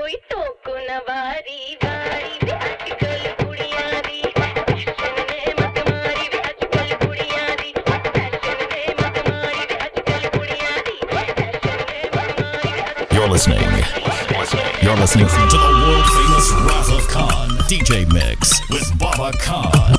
कोई टोको न वारी वारी वे अजकल कुड़ियां दी फैशन ने मत मारी वे अजकल कुड़ियां दी फैशन ने मत मारी वे अजकल कुड़ियां दी फैशन ने मत मारी वे अजकल You're listening to the world famous Wrath of Khan DJ Mix with Baba Khan.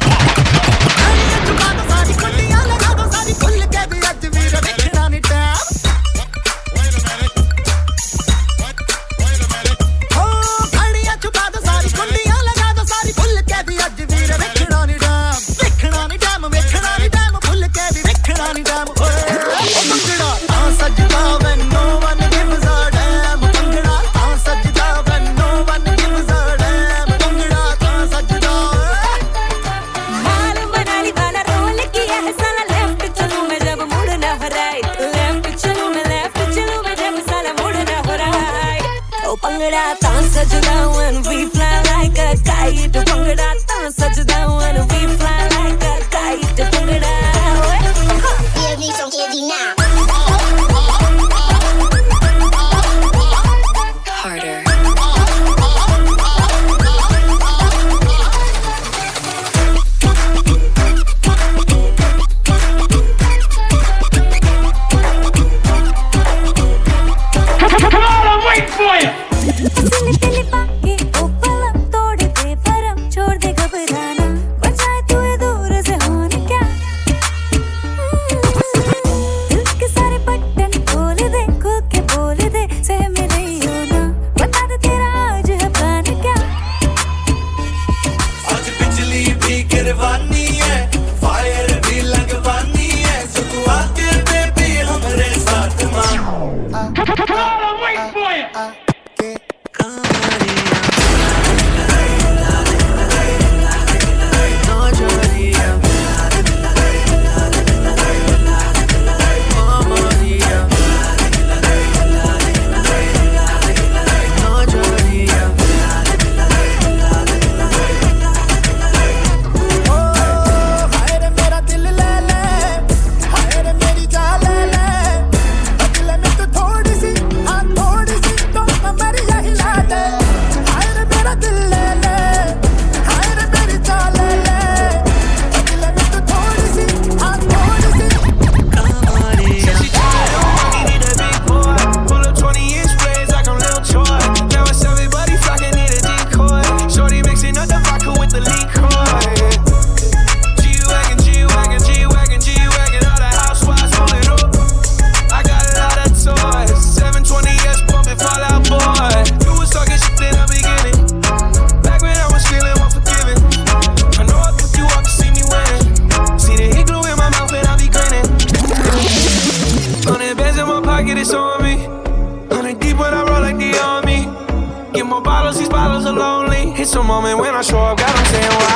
Sajda when we fly like a kite, bangda ta sajda when we fly like a kite, bangda. Give me some kitty now. Harder. Come on, I'm waiting for you. It's a moment when I show up, God, I'm saying why.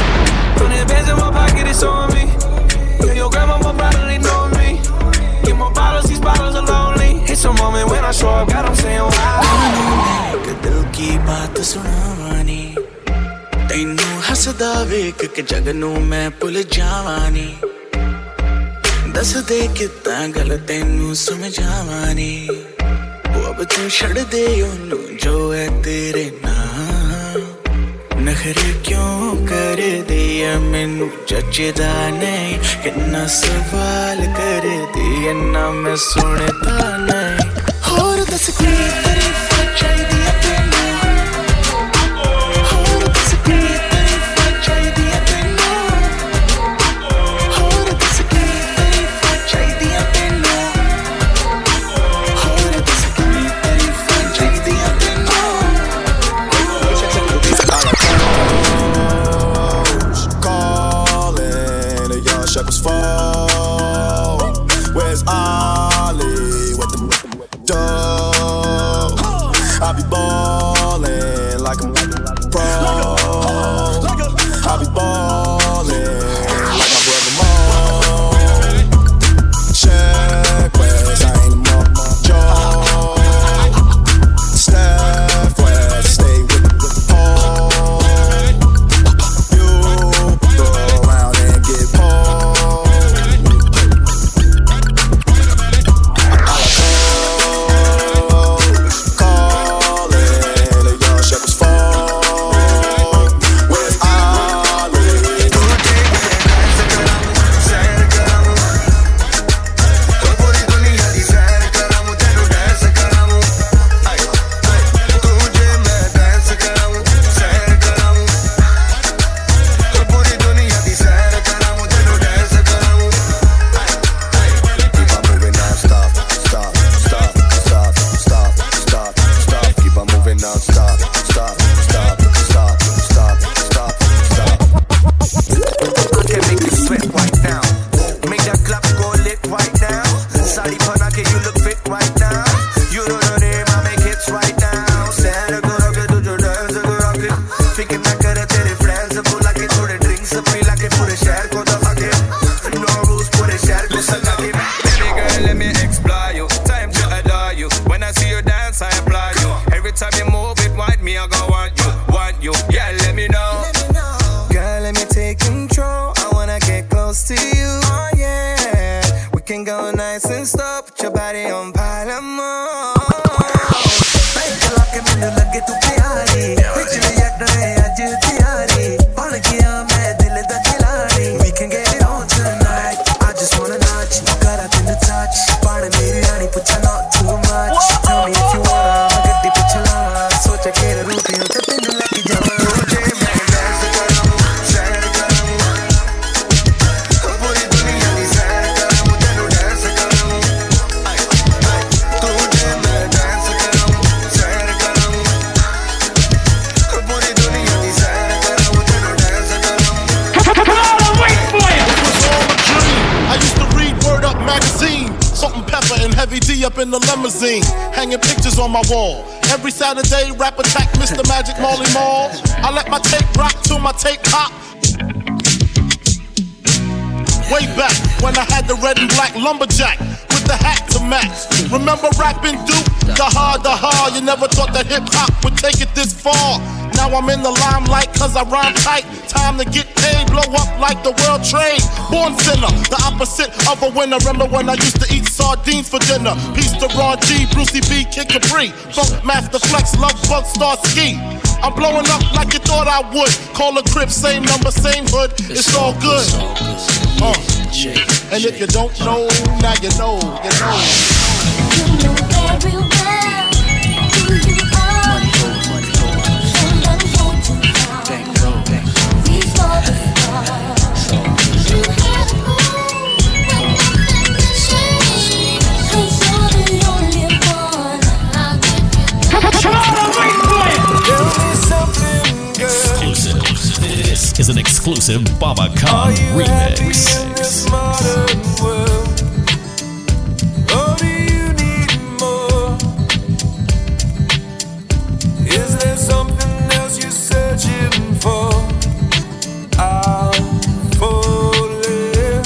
100 bands in my pocket, it's on me. Yeah, your grandma will probably know me. Get more bottles, these bottles are lonely. It's a moment when I show up, God, I'm saying why. दिल की बात सुनावानी तैनू हसदा वेख के जग नू मैं भुल जावानी दस दे कितना गल तैनू समझावानी अब तू छड़ दे ओनू जो है तेरे नाम नखरे क्यों कर दिया मैनू जचदा नहीं कितना सवाल कर दिया ना मैं सुनता नहीं होर दस की तारीफ चाहिदी है तैनू होर दस की तारीफ चाहिदी है तैनू होर दस की तारीफ चाहिदी है तैनू होर दस की तारीफ चाहिदी है तैनू calling the young shepherds fall. Where's Ollie with the dough? up in the limousine, hanging pictures on my wall. Every Saturday, rap attack, Mr. Magic Marley Marl. I let my tape rock till my tape pop. Way back when I had the red and black lumberjack with the hat to match. Remember rapping Duke? The hard, you never thought that hip-hop would take it this far. Now I'm in the limelight cause I rhyme tight. Time to get paid, blow up like the world trade. Born sinner, the opposite of a winner. Remember when I used to eat sardines for dinner? Peace to Ron G, Brucey B, Kid Capri, Funk Master Flex, Love Bug, Star Ski. I'm blowing up like you thought I would. Call a crib, same number, same hood. It's all good. And if you don't know, now you know, you know. You know very well who you are. And let me hold you down. Reach for the stars. You have to go when nothing can change. 'Cause you're the only one I'll give you. Tell me something, girl. Exclusive. This is an exclusive Baba Khan remix. In this modern world, or do you need more? Is there something else you're searching for? I'm falling.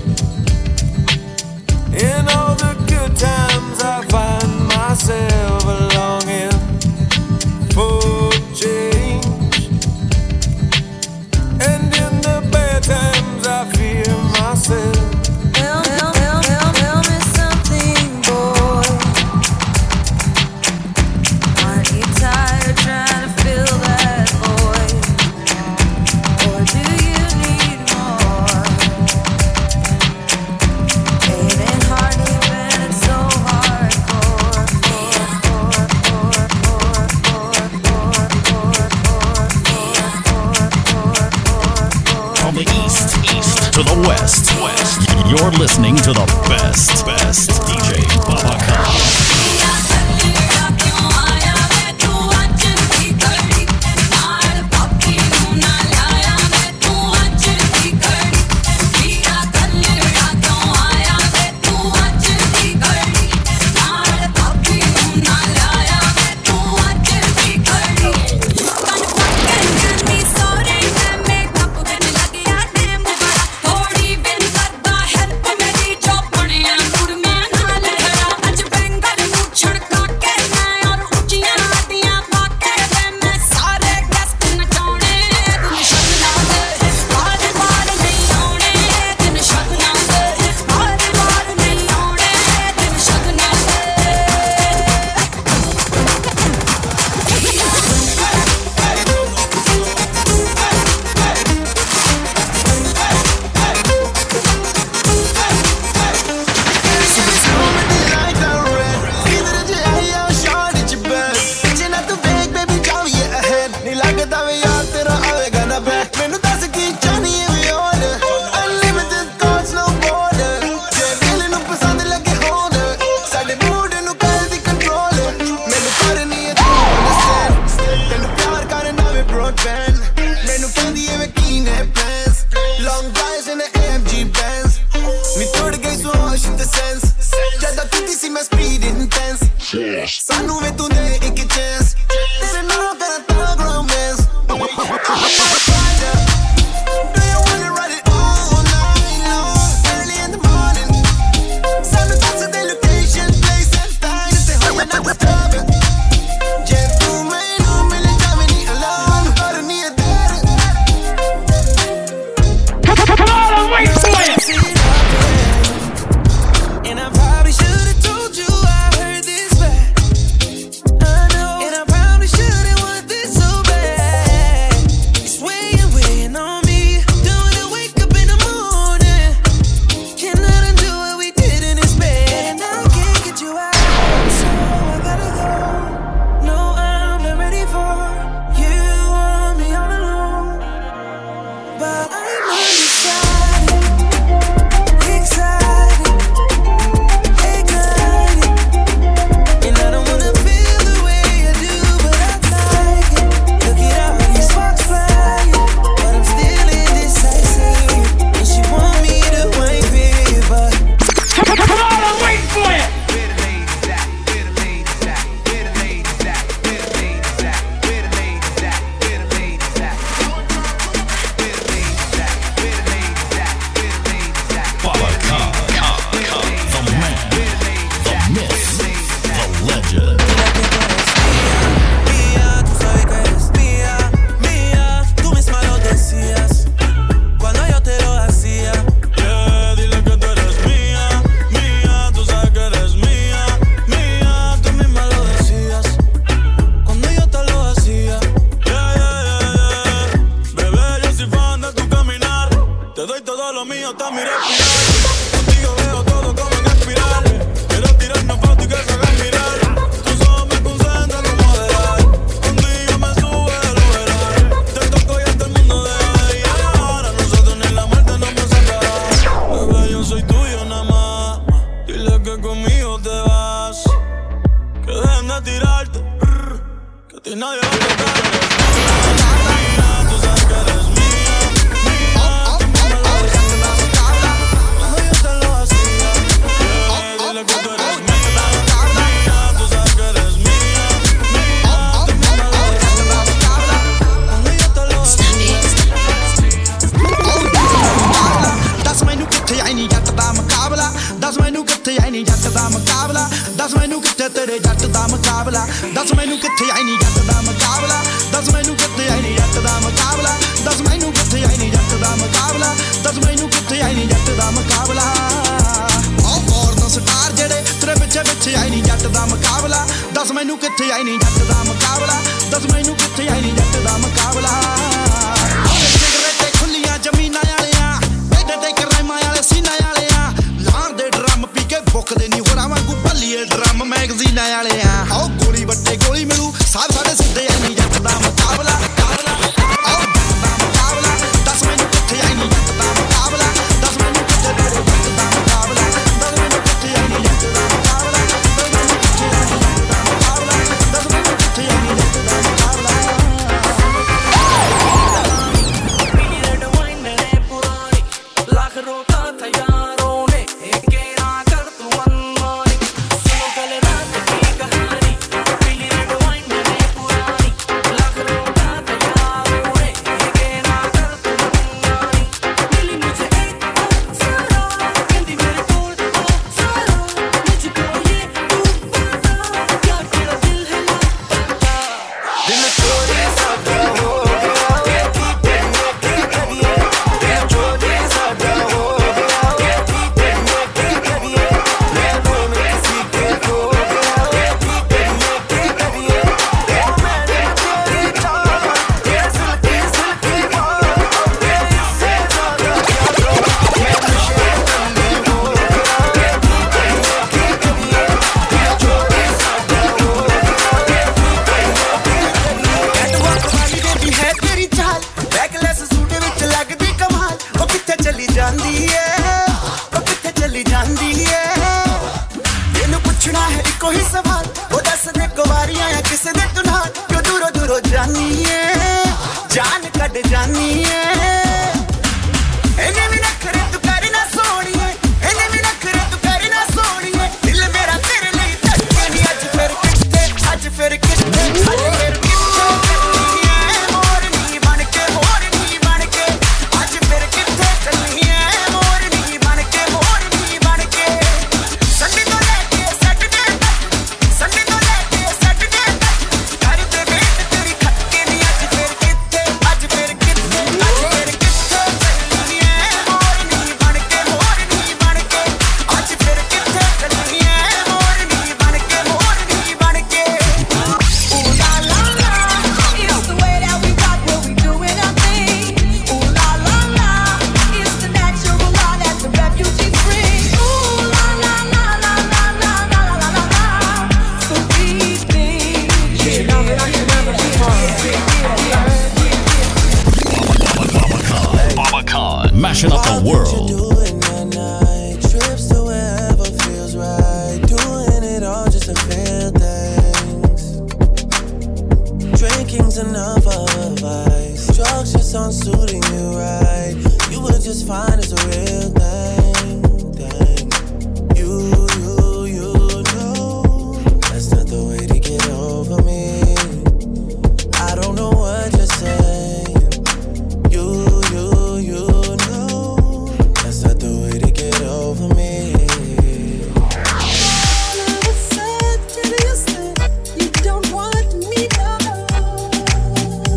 In all the good times, I find myself longing for change. And in the bad times I fear myself. Tell me something, boy. Aren't you tired trying to fill that void? Or do you need more? It ain't hard even, it's so hardcore. From the east to the west, you're listening to the best DJ Baba Khan. थोड़ी बिन करदा help मेरी जो पणिया कुड़ मैं नाल ਦੱਸ ਮੈਨੂੰ ਕਿੱਥੇ ਤੇਰੇ ਜੱਟ ਦਾ ਮੁਕਾਬਲਾ ਦੱਸ ਮੈਨੂੰ ਕਿੱਥੇ ਆਈ ਨੀ ਜੱਟ ਦਾ ਮੁਕਾਬਲਾ ਦੱਸ ਮੈਨੂੰ ਕਿੱਥੇ ਆਈ ਨੀ ਜੱਟ ਦਾ ਮੁਕਾਬਲਾ ਦੱਸ ਮੈਨੂੰ ਕਿੱਥੇ ਆਈ ਨੀ ਜੱਟ ਦਾ ਮੁਕਾਬਲਾ ਦੱਸ ਮੈਨੂੰ ਕਿੱਥੇ ਆਈ ਨੀ ਜੱਟ ਦਾ ਮੁਕਾਬਲਾ ਆਹ ਫੋਰਨ ਸਟਾਰ ਜਿਹੜੇ ਤੇਰੇ ਪਿੱਛੇ ਪਿੱਛੇ ਆਈ ਨੀ ਜੱਟ ਦਾ ਮੁਕਾਬਲਾ ਦੱਸ ਮੈਨੂੰ ਕਿੱਥੇ ਆਈ ਨੀ ਜੱਟ ਦਾ ਮੁਕਾਬਲਾ ਦੱਸ ਮੈਨੂੰ ਕਿੱਥੇ ਆਈ ਨੀ ਜੱਟ ਦਾ ਮੁਕਾਬਲਾ ਸਿਗਰਟ ਖੁੱਲੀਆਂ ਜ਼ਮੀਨਾਂ ਵਾਲਿਆਂ ਬੇਟੇ ਤੇ ਕਰਾਈਮਾਂ ਵਾਲੇ ਸੀਨਾ ਵਾਲਿਆਂ ਲਾਰ ਦੇ ਡਰਮ ਪੀ ਕੇ ਬੁੱਕਦੇ ਨਹੀਂ ਹੋਰਾਂ ਵਾਂਗੂ ਭੱਲੀਏ ਡਰਮ ਮੈਗਜ਼ੀਨਾਂ ਵਾਲਿਆਂ ਆਓ ਗੋਲੀ ਵੱਟੇ ਗੋਲੀ ਮਿਲੂ ਸਾਹ ਸਾਡੇ ਸਿੱਧੇ ਆਈ ਨੀ ਜੱਟ ਦਾ ਮੁਕਾਬਲਾ ਆਓ ਜੱਟ ਦਾ ਮੁਕਾਬਲਾ ਦੱਸ ਮੈਨੂੰ ਕਿੱਥੇ ਆਈ ਨੀ ਜੱਟ ਦਾ ਮੁਕਾਬਲਾ ਦੱਸ ਮੈਨੂੰ ਕਿੱਥੇ ਤੇਰੇ ਜੱਟ ਦਾ ਮੁਕਾਬਲਾ ਦੱਸ ਮੈਨੂੰ ਕਿੱਥੇ ਆਈ ਨੀ ਜੱਟ ਦਾ ਮੁਕਾਬਲਾ ਦੱਸ ਮੈਨੂੰ ਕਿੱਥੇ ਆਈ ਨੀ ਜੱਟ ਦਾ ਮੁਕਾਬਲਾ ਦੱਸ ਮੈਨੂੰ ਕਿੱਥੇ ਆਈ ਨੀ ਜੱਟ ਦਾ ਮੁਕਾਬਲਾ ਪੀਲੀ ਰੈਡ ਵਾਈਨ ਨੇ ਪੁਰਾਣੀ ਲੱਖ ਰੋਕਾ ਤੈयारों ने के ना कर तू मनमानी सुनो कल रात की कहानी पीली रेड वाइन ने पुरानी लख रोका तैयारों ने के ना कर तू मनमानी मिली मुझे एक अप्सरा कहती मेरे कोल अप्सरा मुझको ये तू बता क्या तेरा दिल है लापता दिल चोरी सादा हो गया की तेरे की करिए दिल चोरी सादा हो गया की तेरे की करिए मैं तो किसी के खो गया की तेरे की करिए ओ मैंने तेरी चाह ये सिल्की बात ये इससे ज्यादा क्या करूं मैं नशे में हो गया की तेरे की करिए दिल चोरी सादा हो गया की तेरे की करिए कैटवॉक वाली बेबी है तेरी चाल बैकलेस सूट विच लगदी कमाल ओ किथे चली ਜਾਂਦੀ ਏ ਉਹ ਕਿੱਥੇ ਚਲੀ ਜਾਂਦੀ ਏ ਇਹਨੂੰ ਪੁੱਛਣਾ ਹੈ ਇੱਕੋ ਹੀ ਸਵਾਲ ਉਹ ਦੱਸ ਦੇ ਕੁਵਾਰੀਆਂ ਆ ਕਿਸੇ ਦੇ ਤੂੰ ਨਾਲ ਕਿਉਂ ਦੂਰੋਂ ਦੂਰੋਂ ਜਾਨੀ ਏ ਜਾਨ ਕੱਢ ਜਾਨੀ ਏ ਇਹਨੇ ਵੀ ਨਖਰੇ ਤੂੰ ਕਰ ਨਾ ਸੋਣੀਏ ਇਹਨੇ ਵੀ ਨਖਰੇ ਤੂੰ ਕਰ ਨਾ ਸੋਣੀਏ ਦਿਲ ਮੇਰਾ ਤੇਰੇ ਲਈ ਧੜਕੇ ਨਹੀਂ ਅੱਜ ਫਿਰ ਕਿੱਥੇ ਅੱਜ ਫਿਰ ਕਿੱਥੇ ਚੱਲਣੀ ਏ ਮੋਰਨੀ ਬਣ ਕੇ ਅੱਜ ਫਿਰ ਕਿੱਥੇ ਚੱਲਣੀ ਏ ਮੋਰਨੀ ਬਣ ਕੇ ਸੰਡੇ ਤੋਂ ਲੈ ਕੇ ਸੈਟਰਡੇ ਤੱਕ ਕਰਦੇ ਵੇਟ ਤੇਰੀ ਖੱਕੇ ਨਹੀਂ ਅੱਜ ਫਿਰ ਕਿੱਥੇ ਚੱਲਣੀ ਏ ਮੋਰਨੀ ਬਣ ਕੇ ਅੱਜ ਫਿਰ ਕਿੱਥੇ ਚੱਲਣੀ ਏ ਮੋਰਨੀ ਬਣ ਕੇ ooh la la la it's the way that we rock when we doing our thing ooh la la la it's the natural law that the refugees bring ooh la la la la la la la la la la so these things Baba Khan, mashing up the world. Doing that night, trips to wherever feels right, doing it all just to feel things. Drinking's enough advice, drugs just aren't suiting you right. You were just fine as a real thing. You know that's not the way to get over me. I don't know what you're saying. You know that's not the way to get over me. You don't want me now.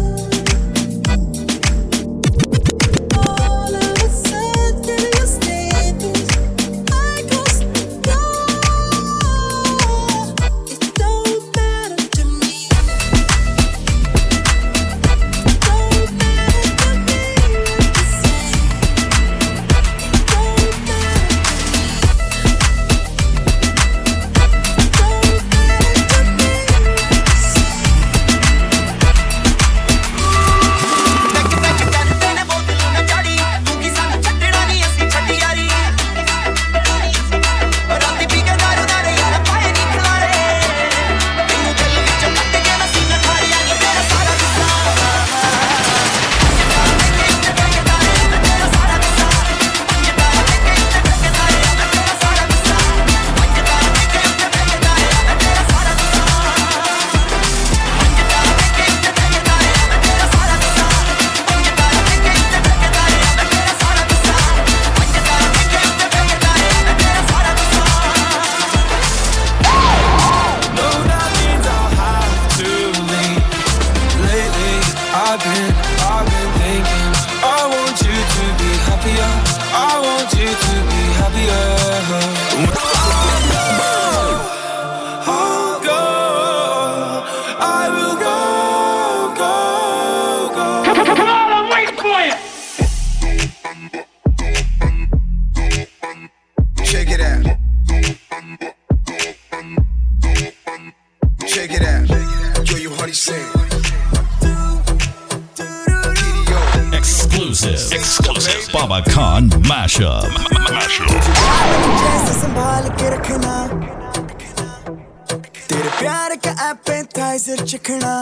All of a sudden you say Exclusive. Baba Khan Mashup. जैसे संभाल के रखना तेरे प्यार का appetiser चखना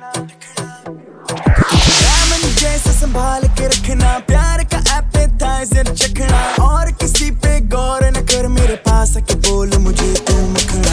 diamond जैसे संभाल के रखना प्यार का एपेटाइजर चखना और किसी पे गौर न कर मेरे पास आके बोल मुझे तू मखना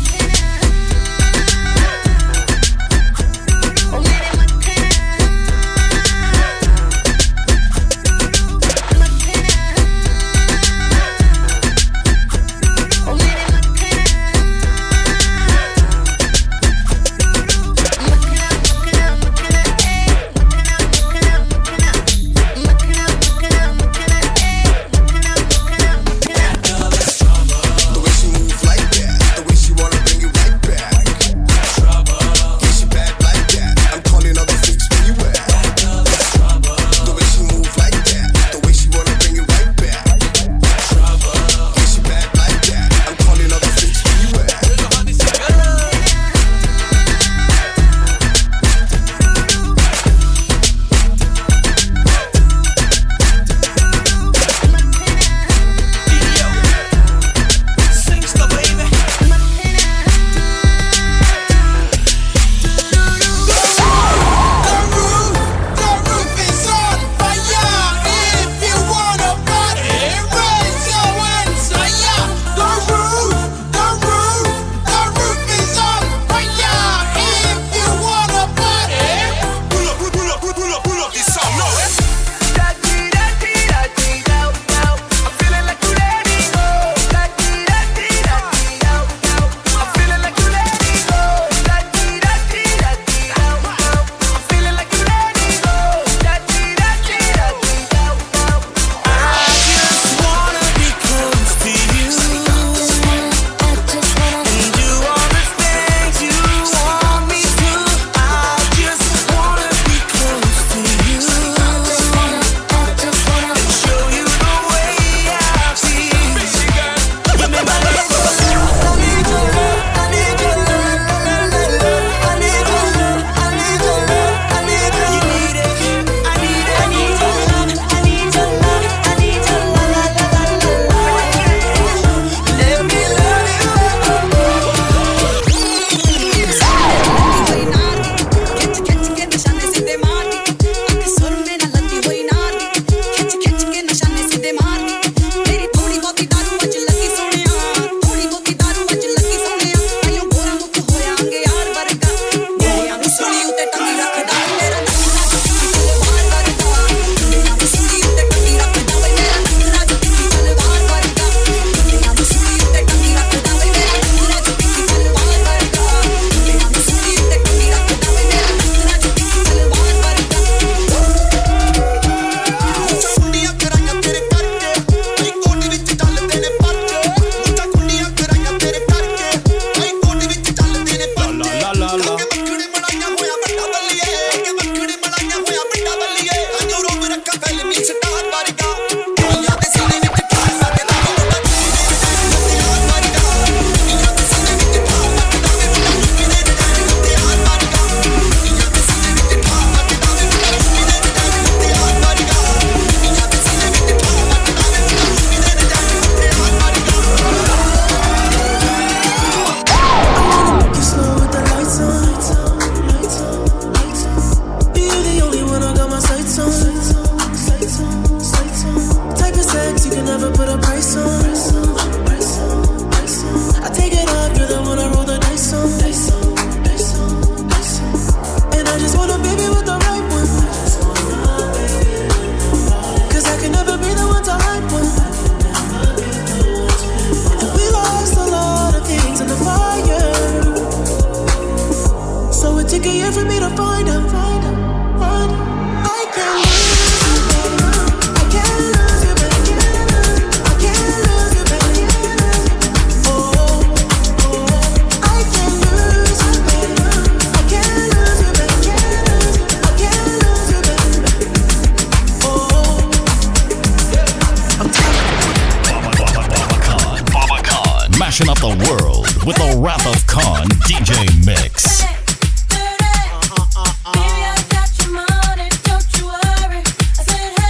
Mashing up the world with the Wrath of Khan DJ Mix. Baby, I got your money, don't you worry. I said, hey.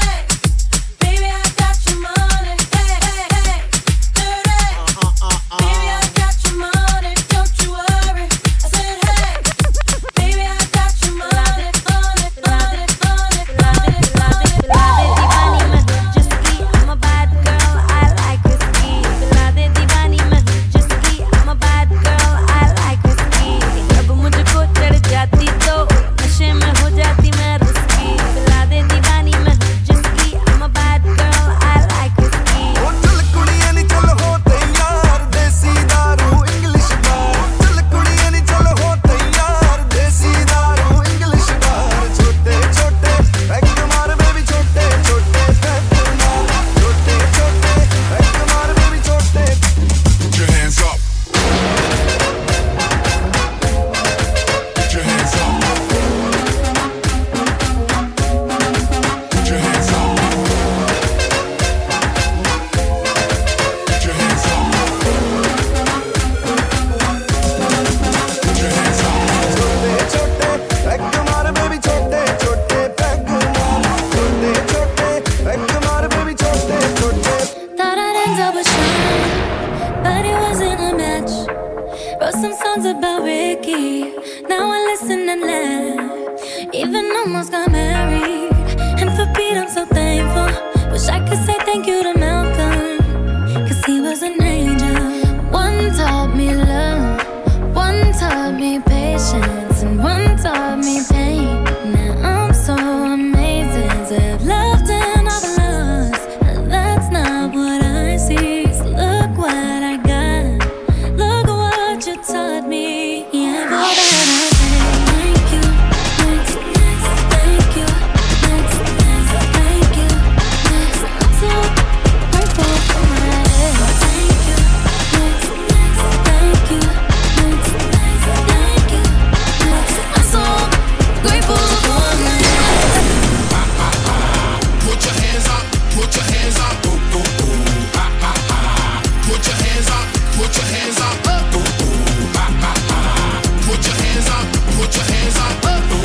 even almost got married. And for Pete, I'm so thankful. Wish I could say thank you to Malcolm, cause he was an angel. One taught me love, one taught me patience, and one taught me pain. Now I'm so amazing to have loved and I've lost. That's not what I see. So look what I got, look what you taught me. Yeah, for that I say thank you, next, thank you, next, thank you, next. I'm so grateful for my life. Thank you, next, thank you, next, thank you, next. I'm so grateful for my life. Put your hands up, put your hands up, boom, boom, boom. Put your hands up, put your hands up, boom, boom. Put your hands up, put your hands up, boom, boom.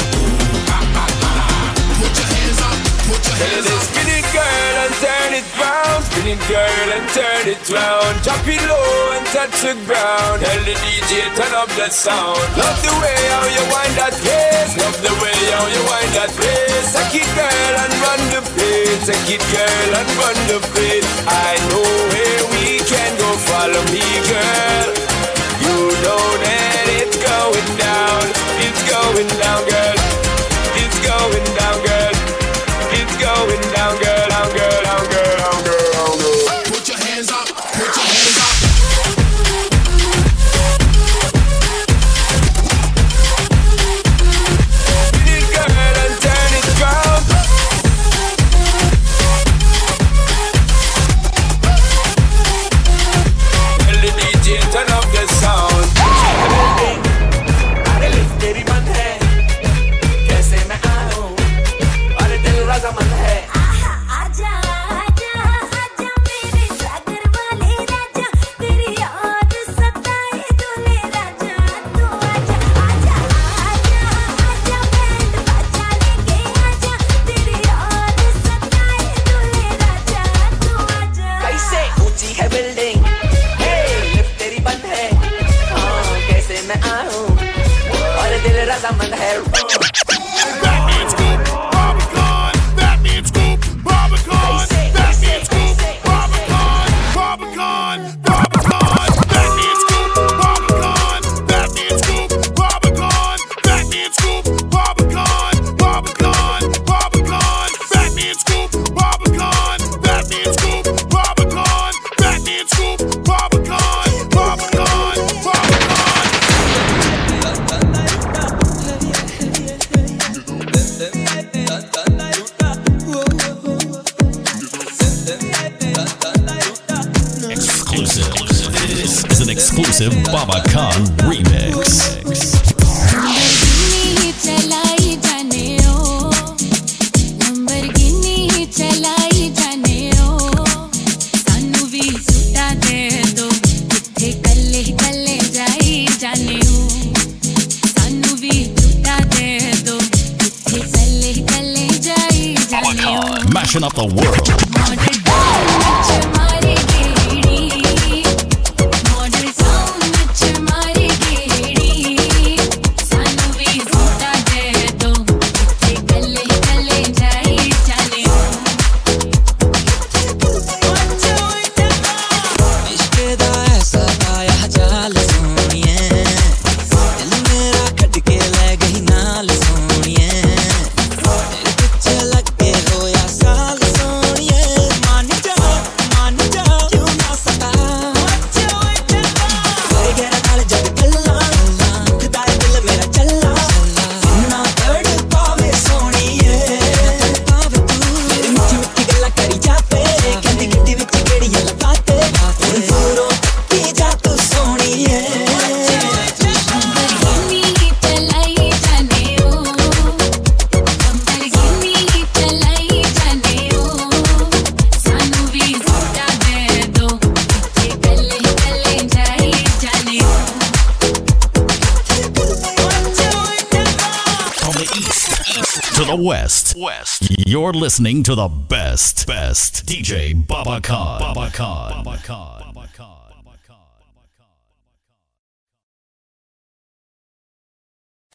Put your hands up, put your hands up. Spin it, girl, and turn it round. Spin it, girl, and turn it round. Drop it low and touch the ground. Tell the DJ turn up the sound. Love the way how you wind that place. Love the way how you wind that place. Take it, girl, and run the place. Take it, girl, and run the place. I know where we can go. Follow me, girl. You know that it's going down. It's going down, girl. It's going down, girl. It's going down, girl. Down, girl, down, girl, down, girl, down, girl. Put your hands up, put your hands up. Spin it, girl, and turn it round. Tell the DJ turn up the sound. अरे lift तेरी बंद है, कैसे मैं आऊं? अरे दिल रज़ामंद है। आजा आजा आजा मेरे सागर वाले राजा, तेरी याद सताए दूल्हे राजा। तू आजा आजा आजा आजा बैंड बजा लेके आजा, तेरी याद सताए दूल्हे राजा। तू आजा। कैसे ऊंची है बिल्डिंग, हे लिफ्ट तेरी बंद है, हाँ कैसे मैं आऊं? और दिल रज़ामंद है। Batman Scoop, Barbican. Batman Scoop, Barbican. Batman Scoop, Barbican. Barbican, Barbican. Batman Scoop, Barbican. Batman Scoop, Barbican. Batman Scoop, Barbican. Barbican, Barbican. Batman Scoop, Barbican. Batman Scoop, Barbican. Batman Scoop, Barbican. Barbican, Barbican. Exclusive. This is an exclusive Baba Khan remix. Lamborghini चलाई जाने ओ, Lamborghini चलाई जाने ओ, सानू भी सुटा दे दो, किथे कल्ले कल्ले जाई जाने ओ, सानू भी सुटा दे दो, किथे कल्ले कल्ले जाई Baba जाने ओ। Khan, mashing up the world. Model Town विच मारी गेड़ी, मॉडल टाउन विच मारी गेड़ी, सानू भी सूटा दे दो, किथे कल्ले कल्ले जाई जाने ओ। इश्क़ दा ऐसा पाया जाल सोनिए, दिल मेरा कट के ले गई नाल सोनिए, तेरे पिछे लग के होया साल सोनिए, मान जा क्यों ना सका, तेरे गहरा नाल जग कल्ला, खुदाए दिल मेरा चल्ला, इन्ना तड़ पावे सोनिए, पावे तू मेरी मिठी मिठी गल्ला करी जाते, कहंदी गिट्टी विच गेड़ियां लगाते, हुण दूरों तक्की जा तू सोनिए। लंबरगिनी चलाई जाने ओ, लंबरगिनी चलाई जाने ओ, सानू भी सूटा दे दो, किथे कल्ले कल्ले जाई जाने ओ। From the east to the west, you're listening to the best DJ Baba Khan. Baba Khan. Baba Khan. Baba Khan.